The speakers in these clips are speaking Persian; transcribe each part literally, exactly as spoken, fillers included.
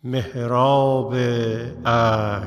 محراب اشک.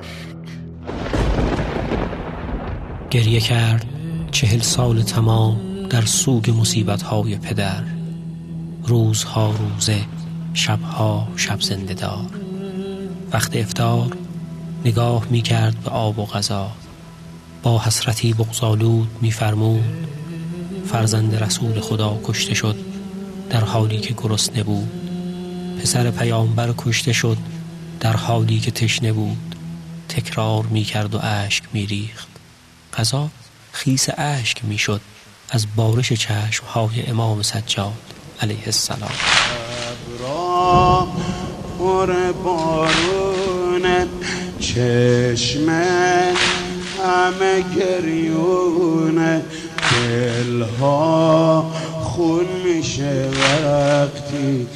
گریه کرد چهل سال تمام در سوگ مصیبت‌های پدر، روزها روزه، شبها شب زنده دار. وقت افطار نگاه می کرد به آب و غذا، با حسرتی بغض‌آلود می فرمود فرزند رسول خدا کشته شد در حالی که گرسنه بود، پسر پیامبر کشته شد در حالی که تشنه بود. تکرار می کرد و اشک می ریخت. غذا خیس اشک می شد از بارش چشمهای امام سجاد علیه السلام. ابرام پر بارونه، چشم همه گریونه، دلها خون میشه وقتی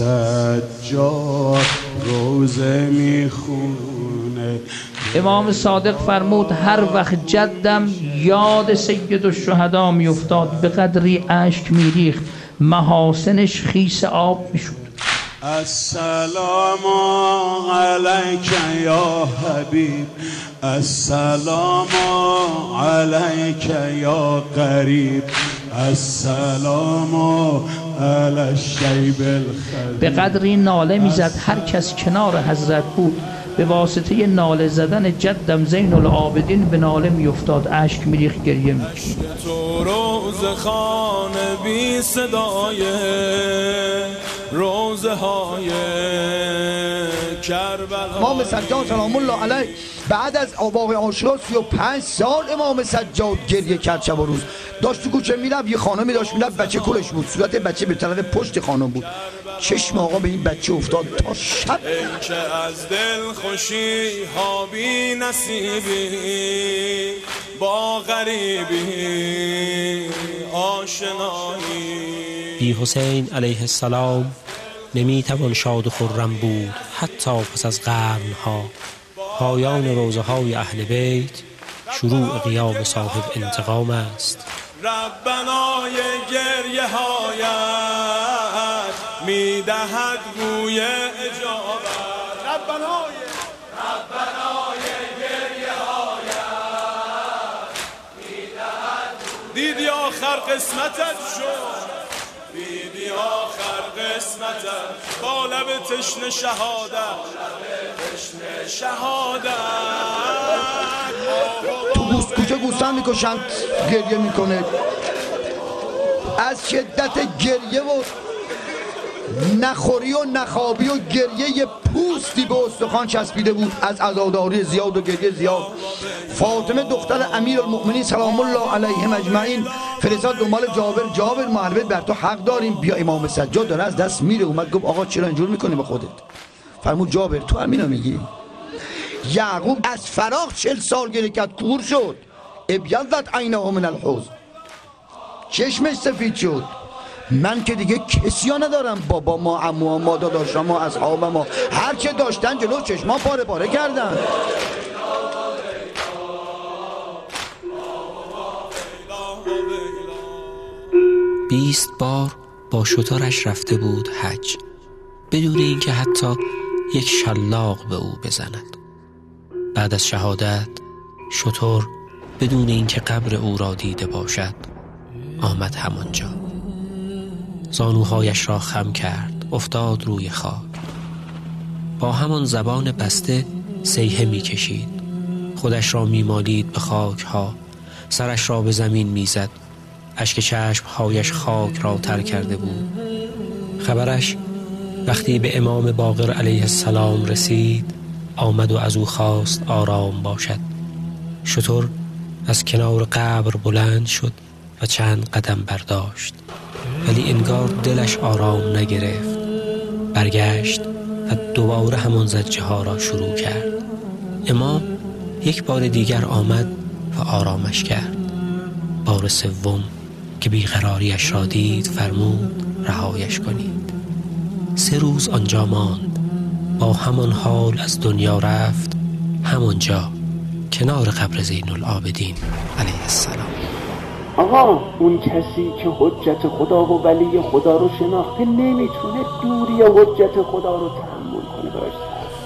سجاد روزه میخونه. امام صادق فرمود هر وقت جدم یاد سید الشهدا میافتاد به قدری اشک میریخت محاسنش خیس آب میشد. السلام علیک یا حبیب، السلام علیک یا قریب، السلام علی الشیب الخلیل. به قدری ناله میزد هر کس کنار حضرت بود به واسطه ناله زدن جدم زین العابدین به ناله میافتاد، اشک میریخت، گریه میکرد. تو روز خانه بی صدای روزه های کربلا. امام سجاد سلام الله علیه بعد از آباق عاشورا سی و پنج سال امام سجاد گریه کرد. شب و روز داشت تو کوچه میرفت، یه خانمی داشت میرفت، بچه کولش بود، صورت بچه به طرف پشت خانم بود. چشم آقا به این بچه افتاد تا شب. ای که از دل خوشی ها بی نصیبی، با غریبی آشنایی. بی حسین علیه السلام نمیتوان شاد و خرم بود حتی پس از قرنها. پایان روزه های اهل بیت شروع قیام صاحب انتقام است. ربنای گریه هایت میدهد گوی اجابت. ربنای ربنای گریه هایت میدهد. دیدی آخر قسمتت شد، دیدی آخر قسمتت با لب تشنه شهادت، تشنه شهادت. تو گوست کوچه گوستن میکشند، گریه میکنه از شدت گریه و نخوری و نخوابی و گریه. یه پوستی به استخوان چسبیده بود از عزاداری زیاد و گریه زیاد. فاطمه دختر امیرالمؤمنین سلام الله علیهم اجمعین فرستاد دنبال جابر. جابر معلومه بر تو حق داریم، بیا امام سجاد داره از دست میره. اومد گفت آقا چرا اینجور میکنی به خودت؟ فرمود جابر تو همینو میگی؟ یعقوب از فراق چل سال گریه کرد، کور شد. ابیضت عینه من الحزن، چشمش سفید شد. من که دیگه کسی ها ندارم، بابا ما، عمو ما، داداشا ما، اصحاب ما، هر چه داشتن جلو چشما پاره پاره کردن. بیست بار با شترش رفته بود حج بدون اینکه حتی یک شلاق به او بزند. بعد از شهادت شتر بدون اینکه قبر او را دیده باشد آمد همانجا. زانوهایش را خم کرد، افتاد روی خاک. با همان زبان بسته صیحه می کشید. خودش را می مالید به خاک ها، سرش را به زمین می زد. اشک چشمهایش خاک را تر کرده بود. خبرش وقتی به امام باقر علیه السلام رسید آمد و از او خواست آرام باشد. شتر از کنار قبر بلند شد و چند قدم برداشت، ولی انگار دلش آرام نگرفت. برگشت و دوباره همان زجه ها را شروع کرد. امام یک بار دیگر آمد و آرامش کرد. بار سوم که بیقراریش را دید فرمود رهایش کنید. سه روز آنجا ماند، با همان حال از دنیا رفت، همانجا کنار قبر زین العابدین علیه السلام. آقا اون کسی که حجت خدا و ولی خدا رو شناخته نمیتونه دوری حجت خدا رو تحمل کنه. براش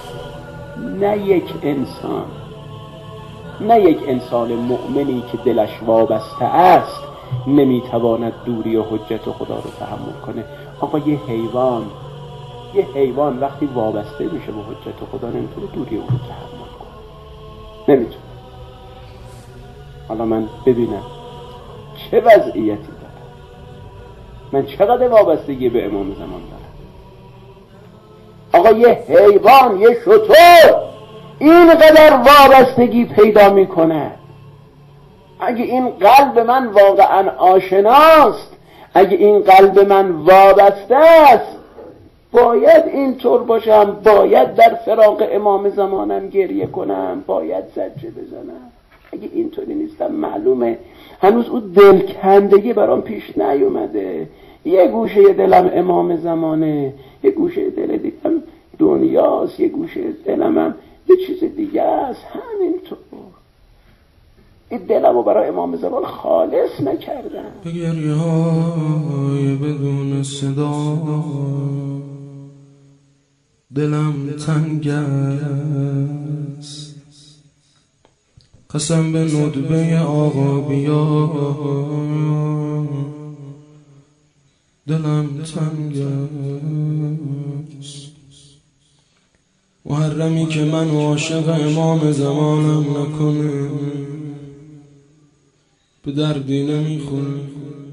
نه یک انسان، نه یک انسان مؤمنی که دلش وابسته است نمیتواند دوری و حجت خدا رو تحمل کنه. آقا یه حیوان یه حیوان وقتی وابسته میشه به حجت خدا نمیتونه دوری او رو تحمل کنه، نمیتونه. حالا من ببینم چه وضعیتی دارم، من چقدر وابستگی به امام زمان دارم. آقا یه حیوان، یه شتر اینقدر وابستگی پیدا میکنه. اگه این قلب من واقعا آشناست، اگه این قلب من وابسته است، باید اینطور باشم، باید در فراق امام زمانم گریه کنم، باید زجه بزنم. اگه اینطوری نیستم معلومه هنوز اون دلکندگی برام پیش نیومده. یه گوشه دلم امام زمانه، یه گوشه دل دیگم دنیاست، یه گوشه دلم هم یه چیز دیگه است. همینطور این دلم رو برای امام زمان خالص نکردم. به گریه های بدون صدا دلم تنگ است، قسم به ندبه آقا بیا دلم تنگ است. محرمی که من عاشق امام زمانم نکنه به دردی نمیخوره.